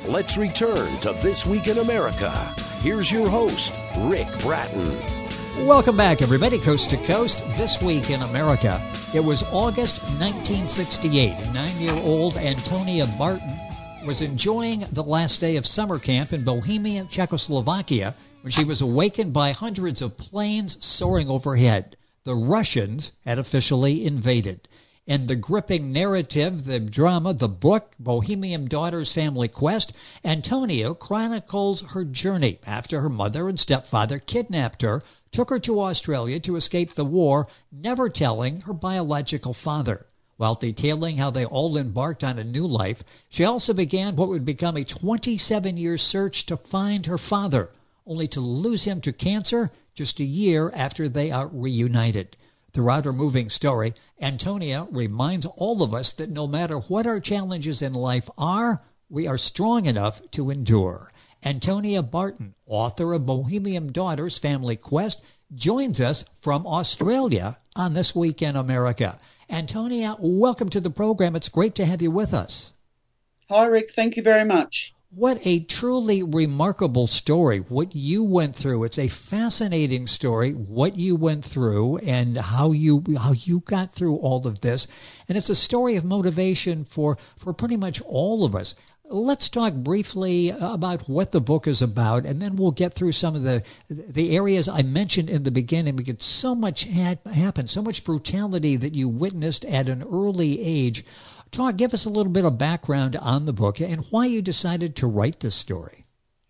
let's return to This Week in America. Here's your host, Rick Bratton. Welcome back, everybody, coast to coast. This Week in America. It was August 1968. 9-year-old Antonia Barton was enjoying the last day of summer camp in Bohemia, Czechoslovakia, when she was awakened by hundreds of planes soaring overhead. The Russians had officially invaded. In the gripping narrative, the drama, the book, Bohemian Daughters Family Quest, Antonia chronicles her journey after her mother and stepfather kidnapped her, took her to Australia to escape the war, never telling her biological father. While detailing how they all embarked on a new life, she also began what would become a 27-year search to find her father, only to lose him to cancer just a year after they are reunited. Throughout her moving story, Antonia reminds all of us that no matter what our challenges in life are, we are strong enough to endure. Antonia Barton, author of Bohemian Daughters Family Quest, joins us from Australia on This Week in America. Antonia, welcome to the program. It's great to have you with us. Hi, Rick. Thank you very much. What a truly remarkable story, what you went through. It's a fascinating story, what you went through and how you got through all of this. And it's a story of motivation for pretty much all of us. Let's talk briefly about what the book is about, and then we'll get through some of the areas I mentioned in the beginning, because so much had happened, so much brutality that you witnessed at an early age. Give us a little bit of background on the book and why you decided to write this story.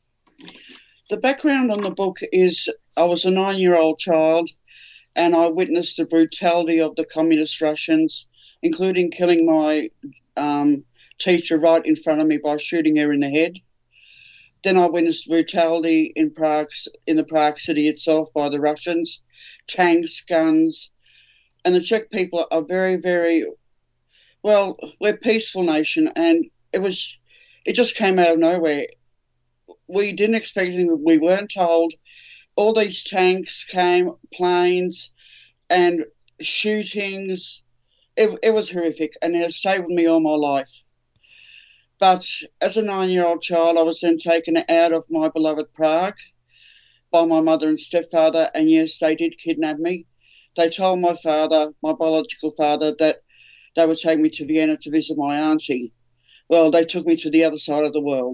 The background on the book is I was a 9-year-old child and I witnessed the brutality of the communist Russians, including killing my teacher right in front of me by shooting her in the head. Then I witnessed brutality in the Prague city itself by the Russians, tanks, guns, and the Czech people are very, very well, we're a peaceful nation, and it just came out of nowhere. We didn't expect anything. We weren't told. All these tanks came, planes, and shootings. It was horrific, and it has stayed with me all my life. But as a 9-year-old child, I was then taken out of my beloved Prague by my mother and stepfather, and yes, they did kidnap me. They told my father, my biological father, that they would take me to Vienna to visit my auntie. Well, they took me to the other side of the world.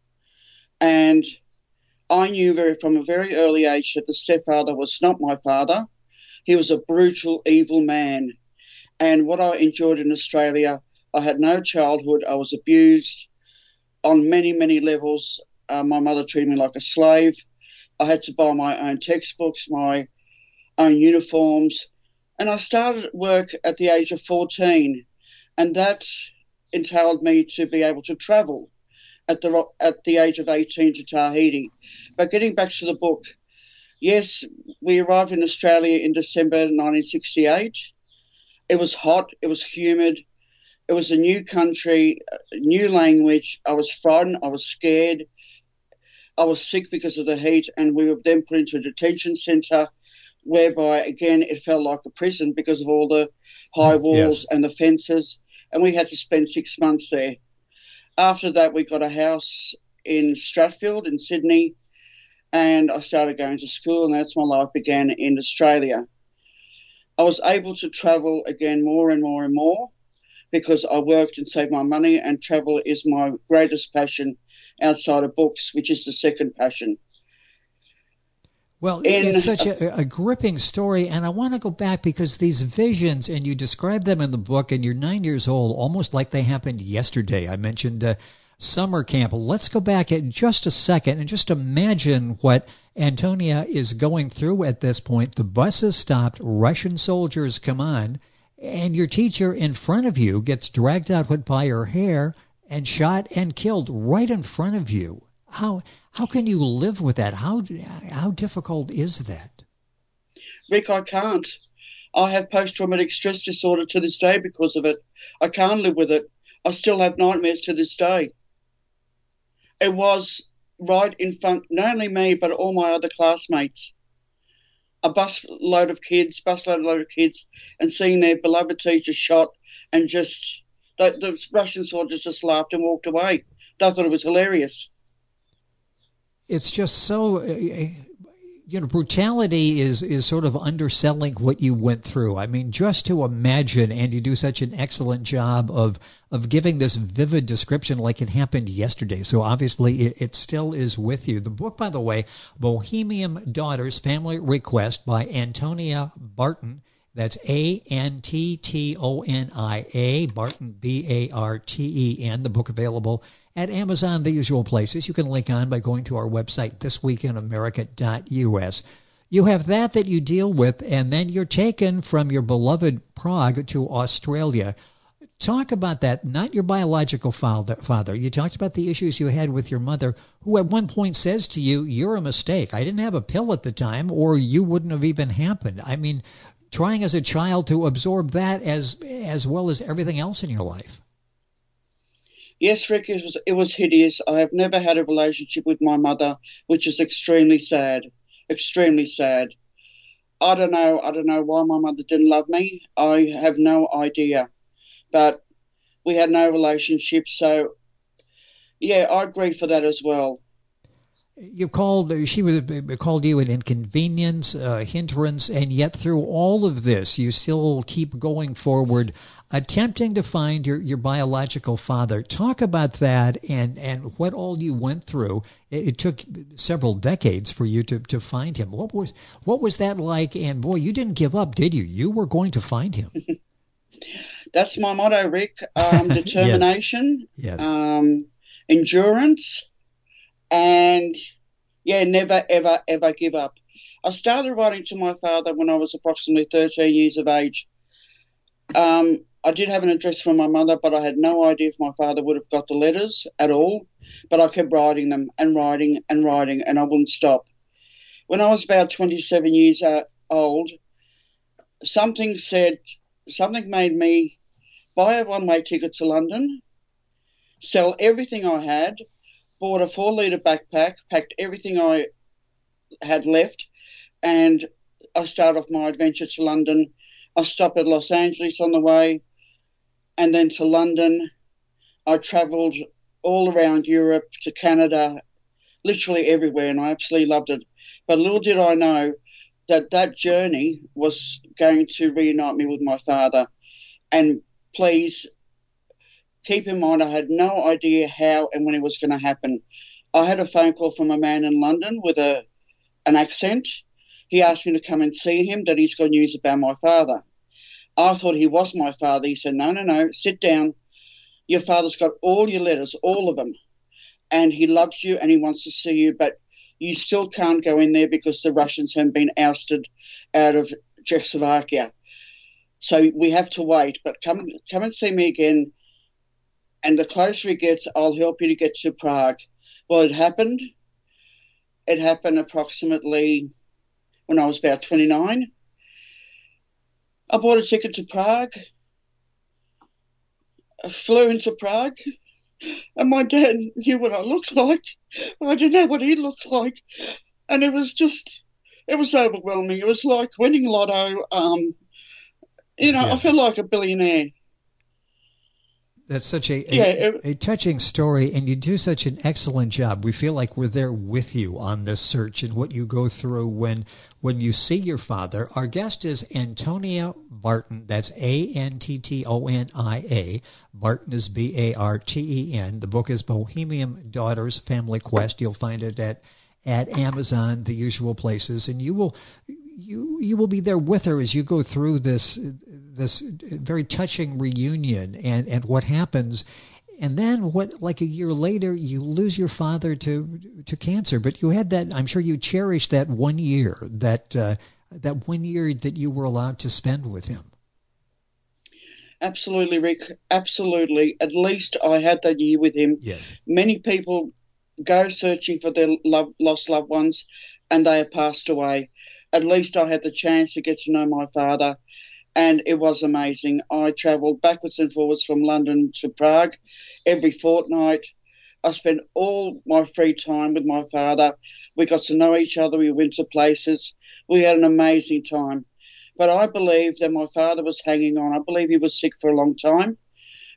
And I knew from a very early age that the stepfather was not my father. He was a brutal, evil man. And what I enjoyed in Australia, I had no childhood. I was abused on many, many levels. My mother treated me like a slave. I had to buy my own textbooks, my own uniforms. And I started work at the age of 14, and that entailed me to be able to travel at the age of 18 to Tahiti. But getting back to the book, yes, we arrived in Australia in December 1968. It was hot, it was humid, it was a new country, new language. I was frightened, I was scared, I was sick because of the heat, and we were then put into a detention centre, whereby, again, it felt like a prison because of all the high walls and the fences, and we had to spend 6 months there. After that, we got a house in Strathfield in Sydney, and I started going to school, and that's my life began in Australia. I was able to travel again more and more and more because I worked and saved my money, and travel is my greatest passion outside of books, which is the second passion. Well, it's such a gripping story, and I want to go back because these visions, and you describe them in the book, and you're 9 years old, almost like they happened yesterday. I mentioned summer camp. Let's go back in just a second and just imagine what Antonia is going through at this point. The bus is stopped, Russian soldiers come on, and your teacher in front of you gets dragged out by her hair and shot and killed right in front of you. How can you live with that? How difficult is that? Rick, I can't. I have post-traumatic stress disorder to this day because of it. I can't live with it. I still have nightmares to this day. It was right in front, not only me, but all my other classmates. A busload of kids, and seeing their beloved teacher shot, and just The Russian soldiers just laughed and walked away. They thought it was hilarious. It's just so, brutality is sort of underselling what you went through. I mean, just to imagine, and you do such an excellent job of giving this vivid description like it happened yesterday. So obviously it still is with you. The book, by the way, Bohemian Daughters, Family Request by Antonia Barton. That's Anttonia, Barton, Barten. The book available at Amazon, the usual places. You can link on by going to our website, thisweekinamerica.us. You have that you deal with, and then you're taken from your beloved Prague to Australia. Talk about that, not your biological father. You talked about the issues you had with your mother, who at one point says to you, you're a mistake. I didn't have a pill at the time, or you wouldn't have even happened. I mean, trying as a child to absorb that as well as everything else in your life. Yes, Rick, it was hideous. I have never had a relationship with my mother, which is extremely sad. Extremely sad. I don't know why my mother didn't love me. I have no idea. But we had no relationship, so yeah, I agree for that as well. She called you an inconvenience, hindrance, and yet through all of this, you still keep going forward, attempting to find your biological father. Talk about that and what all you went through. It took several decades for you to find him. What was that like? And boy, you didn't give up, did you? You were going to find him. That's my motto, Rick. Determination, yes. Endurance, and yeah, never, ever, ever give up. I started writing to my father when I was approximately 13 years of age. I did have an address from my mother, but I had no idea if my father would have got the letters at all. But I kept writing them and writing and writing, and I wouldn't stop. When I was about 27 years old, something made me buy a one-way ticket to London, sell everything I had, bought a 4-litre backpack, packed everything I had left, and I started off my adventure to London. I stopped at Los Angeles on the way, and then to London. I travelled all around Europe to Canada, literally everywhere, and I absolutely loved it. But little did I know that journey was going to reunite me with my father. And please keep in mind, I had no idea how and when it was going to happen. I had a phone call from a man in London with an accent. He asked me to come and see him, that he's got news about my father. I thought he was my father. He said, no, sit down. Your father's got all your letters, all of them. And he loves you and he wants to see you, but you still can't go in there because the Russians have been ousted out of Czechoslovakia. So we have to wait, but come and see me again. And the closer it gets, I'll help you to get to Prague. Well, it happened. It happened approximately when I was about 29. I bought a ticket to Prague. I flew into Prague, and my dad knew what I looked like. I didn't know what he looked like. And it was overwhelming. It was like winning lotto. Yes. I feel like a billionaire. That's such a touching story, and you do such an excellent job. We feel like we're there with you on this search and what you go through when you see your father. Our guest is Antonia Barton. That's Anttonia. Barton is Barten. The book is Bohemian Daughters, Family Quest. You'll find it at Amazon, the usual places, and you will be there with her as you go through this very touching reunion and what happens. And then like a year later, you lose your father to cancer. But you had that, I'm sure you cherished that 1 year, that 1 year that you were allowed to spend with him. Absolutely, Rick. Absolutely. At least I had that year with him. Yes. Many people go searching for their lost loved ones and they have passed away. At least I had the chance to get to know my father, and it was amazing. I travelled backwards and forwards from London to Prague every fortnight. I spent all my free time with my father. We got to know each other. We went to places. We had an amazing time. But I believe that my father was hanging on. I believe he was sick for a long time.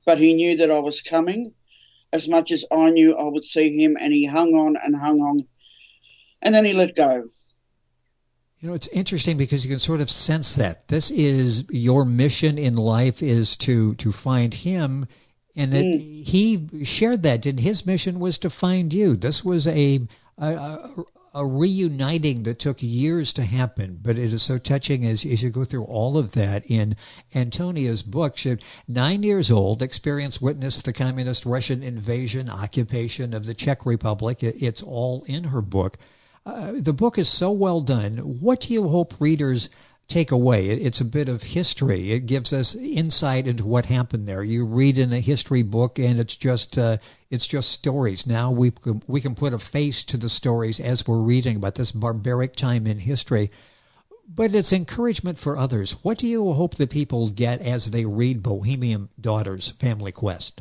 but he knew that I was coming as much as I knew I would see him, and he hung on and hung on, and then he let go. You know, it's interesting because you can sort of sense that this is your mission in life, is to find him, and he shared that. And his mission was to find you. This was a reuniting that took years to happen, but it is so touching as you go through all of that in Antonia's book. She, 9 years old, experienced, witnessed the communist Russian invasion, occupation of the Czech Republic. It's all in her book. The book is so well done. What do you hope readers take away? It's a bit of history. It gives us insight into what happened there. You read in a history book, and it's just stories. Now we can put a face to the stories as we're reading about this barbaric time in history. But it's encouragement for others. What do you hope that people get as they read Bohemian Daughters: Family Quest?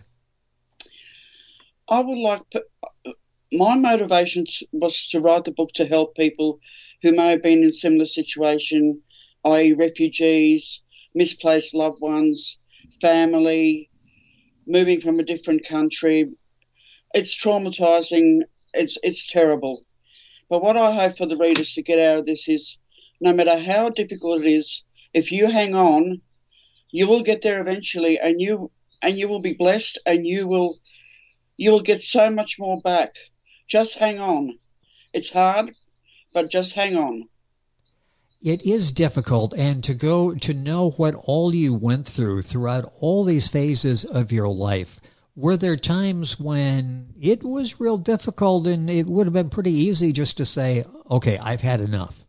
I would like... My motivation was to write the book to help people who may have been in a similar situation, i.e. refugees, misplaced loved ones, family, moving from a different country. It's traumatizing. It's terrible. But what I hope for the readers to get out of this is, no matter how difficult it is, if you hang on, you will get there eventually, and you will be blessed, and you will get so much more back. Just hang on. It's hard, but just hang on. It is difficult, and to know what all you went throughout all these phases of your life. Were there times when it was real difficult and it would have been pretty easy just to say, okay, I've had enough?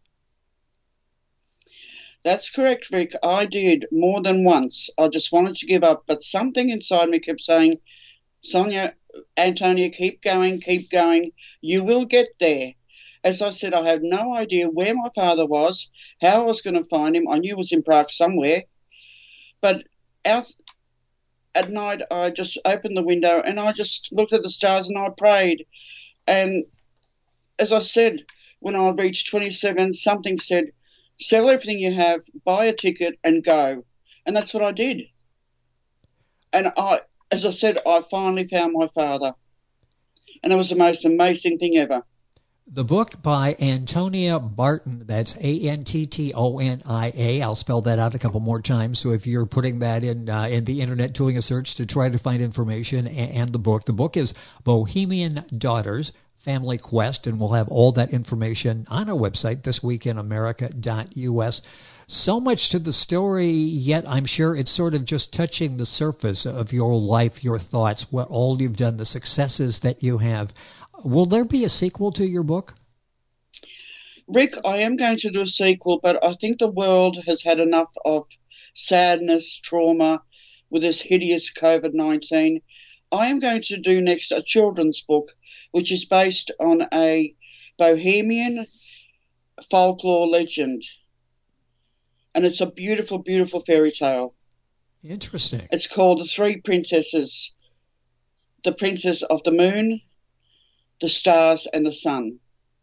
That's correct, Rick. I did more than once. I just wanted to give up, but something inside me kept saying, Antonia, keep going. You will get there. As I said, I had no idea where my father was, how I was going to find him. I knew he was in Prague somewhere. But out at night, I just opened the window and I just looked at the stars and I prayed. And as I said, when I reached 27, something said, sell everything you have, buy a ticket and go. And that's what I did. And as I said, I finally found my father. And it was the most amazing thing ever. The book by Antonia Barton, that's Anttonia. I'll spell that out a couple more times. So if you're putting that in the internet, doing a search to try to find information and the book is Bohemian Daughters: Family Quest, and we'll have all that information on our website, thisweekinamerica.us. So much to the story, yet I'm sure it's sort of just touching the surface of your life, your thoughts, what all you've done, the successes that you have. Will there be a sequel to your book? Rick, I am going to do a sequel, but I think the world has had enough of sadness, trauma with this hideous COVID-19. I am going to do next a children's book, which is based on a Bohemian folklore legend. And it's a beautiful, beautiful fairy tale. Interesting. It's called The Three Princesses: the Princess of the Moon, the Stars, and the Sun.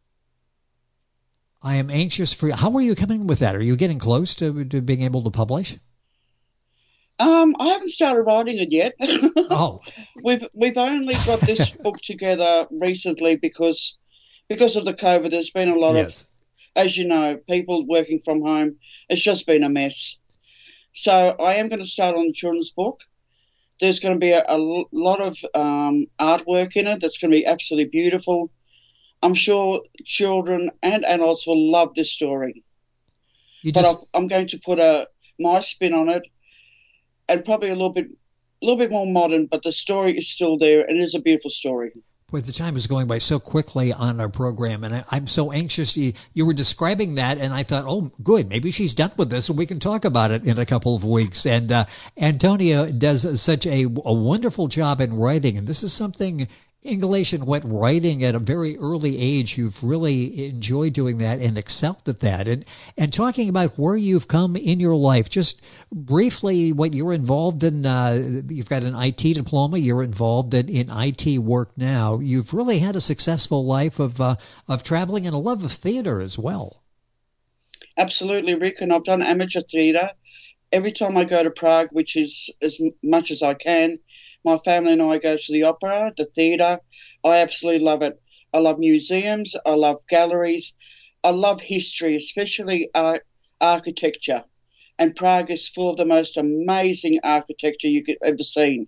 I am anxious for you. How are you coming with that? Are you getting close to being able to publish? I haven't started writing it yet. Oh. We've only got this book together recently because of the COVID. There's been a lot of, as you know, people working from home. It's just been a mess. So I am going to start on the children's book. There's going to be a lot of artwork in it that's going to be absolutely beautiful. I'm sure children and adults will love this story. I'm going to put my spin on it, and probably a little bit more modern, but the story is still there, and it is a beautiful story. Boy, the time is going by so quickly on our program, and I'm so anxious. You were describing that, and I thought, oh, good, maybe she's done with this, and we can talk about it in a couple of weeks. And Antonia does such a wonderful job in writing, and this is something English and wet writing at a very early age. You've really enjoyed doing that and excelled at that. And talking about where you've come in your life, just briefly what you're involved in. You've got an IT diploma. You're involved in IT work now. You've really had a successful life of traveling and a love of theater as well. Absolutely, Rick. And I've done amateur theatre every time I go to Prague, which is as much as I can, my family and I go to the opera, the theatre. I absolutely love it. I love museums. I love galleries. I love history, especially architecture. And Prague is full of the most amazing architecture you could ever seen.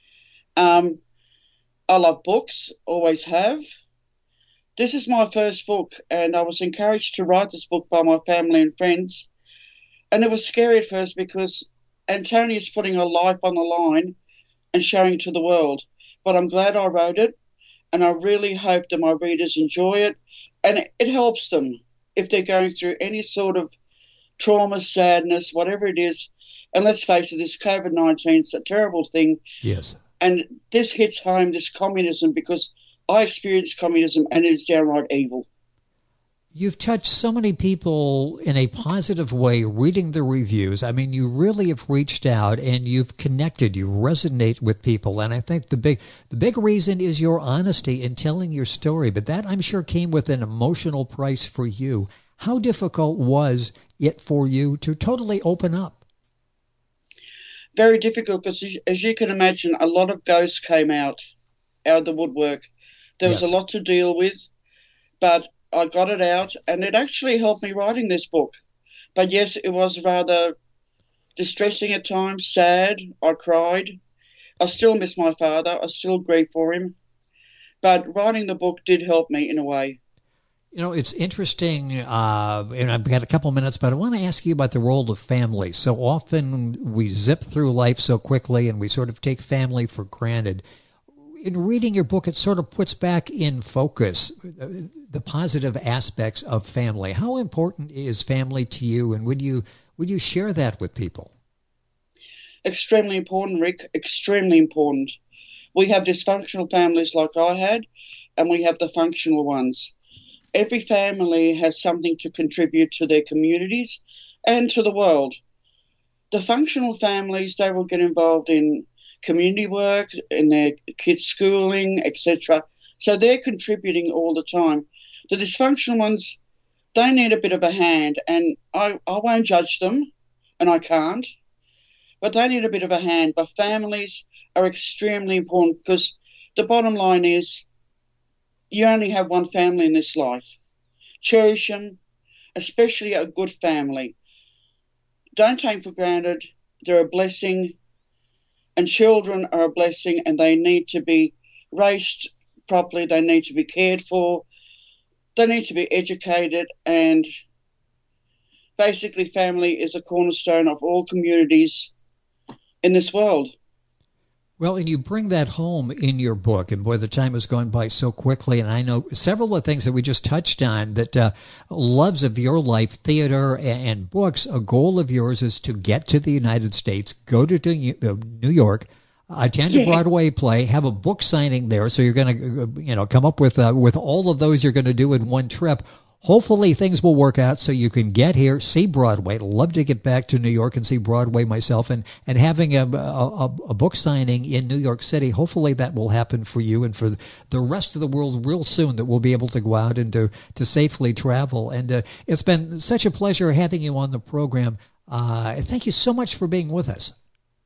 I love books, always have. This is my first book, and I was encouraged to write this book by my family and friends. And it was scary at first because Antonia's putting her life on the line and showing it to the world. But I'm glad I wrote it, and I really hope that my readers enjoy it, and it helps them if they're going through any sort of trauma, sadness, whatever it is. And let's face it, this COVID-19 is a terrible thing. Yes. And this hits home, this communism, because I experienced communism and it is downright evil. You've touched so many people in a positive way reading the reviews. I mean, you really have reached out and you've connected. You resonate with people. And I think the big reason is your honesty in telling your story. But that, I'm sure, came with an emotional price for you. How difficult was it for you to totally open up? Very difficult because, as you can imagine, a lot of ghosts came out of the woodwork. There was a lot to deal with, but I got it out, and it actually helped me writing this book. But yes, it was rather distressing at times, sad. I cried. I still miss my father. I still grieve for him. But writing the book did help me in a way. You know, it's interesting, and I've got a couple minutes, but I want to ask you about the role of family. So often we zip through life so quickly and we sort of take family for granted. In reading your book, it sort of puts back in focus the positive aspects of family. How important is family to you, and would you share that with people? Extremely important, Rick, extremely important. We have dysfunctional families like I had, and we have the functional ones. Every family has something to contribute to their communities and to the world. The functional families, they will get involved in community work, in their kids' schooling, etc. So they're contributing all the time. The dysfunctional ones, they need a bit of a hand, and I won't judge them, and I can't, but they need a bit of a hand. But families are extremely important because the bottom line is you only have one family in this life. Cherish them, especially a good family. Don't take for granted. They're a blessing, and children are a blessing, and they need to be raised properly. They need to be cared for. They need to be educated, and basically family is a cornerstone of all communities in this world. Well, and you bring that home in your book, and boy, the time has gone by so quickly, and I know several of the things that we just touched on, that loves of your life, theater and books, a goal of yours is to get to the United States, go to New York, attend a Broadway play, have a book signing there, so you're going to come up with all of those you're going to do in one trip. Hopefully things will work out so you can get here, see Broadway. Love to get back to New York and see Broadway myself, and having a book signing in New York City. Hopefully that will happen for you and for the rest of the world real soon, that we'll be able to go out and to safely travel. And it's been such a pleasure having you on the program. Thank you so much for being with us.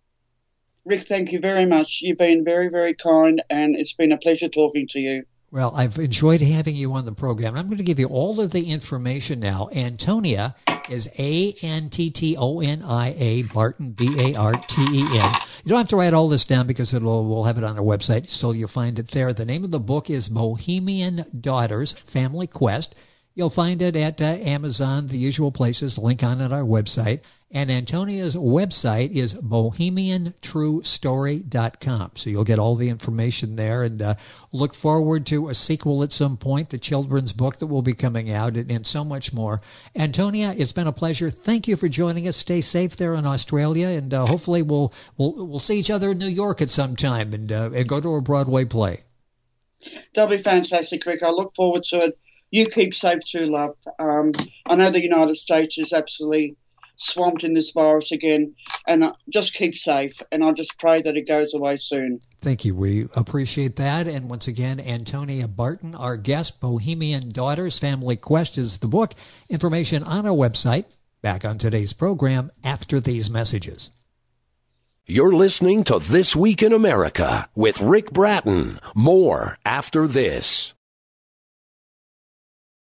Rick, thank you very much. You've been very, very kind, and it's been a pleasure talking to you. Well, I've enjoyed having you on the program. I'm going to give you all of the information now. Antonia is Anttonia, Barton, Barten. You don't have to write all this down because we'll have it on our website, so you'll find it there. The name of the book is Bohemian Daughters, Family Quest. You'll find it at Amazon, the usual places, link on at our website. And Antonia's website is bohemiantruestory.com. So you'll get all the information there, and look forward to a sequel at some point, the children's book that will be coming out, and so much more. Antonia, it's been a pleasure. Thank you for joining us. Stay safe there in Australia, and hopefully we'll see each other in New York at some time and go to a Broadway play. That'll be fantastic, Rick. I look forward to it. You keep safe too, love. I know the United States is absolutely swamped in this virus again, and just keep safe, and I just pray that it goes away soon. Thank you. We appreciate that. And once again, Antonia Barton, our guest. Bohemian Daughters, Family Quest is the book. Information on our website, Back on today's program after these messages. You're listening to This Week in America with Rick Bratton. More after this.